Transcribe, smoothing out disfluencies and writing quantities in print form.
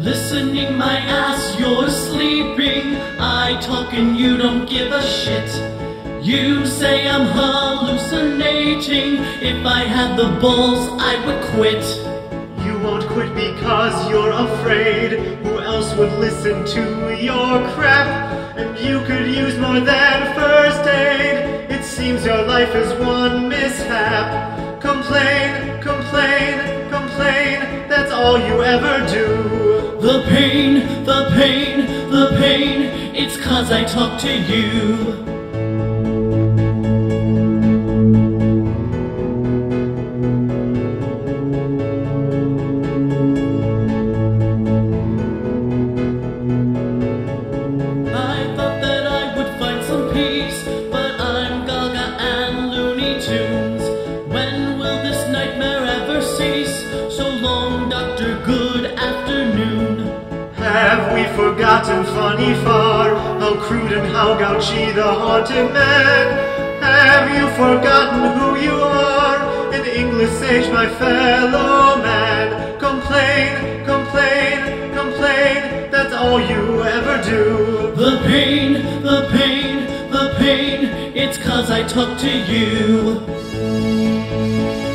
Listening my ass, you're sleeping. I talk and you don't give a shit. You say I'm hallucinating. If I had the balls, I would quit. You won't quit because you're afraid. Who else would listen to your crap? And you could use more than first aid. It seems your life is one mishap. Complain, complain, complain. That's all you ever do. The pain, the pain, the pain. It's 'cause I talk to you. Have we forgotten funny far? How crude and how gouchy the haunted man? Have you forgotten who you are? In English sage, my fellow man. Complain, complain, complain. That's all you ever do. The pain, the pain, the pain. It's 'cause I talk to you.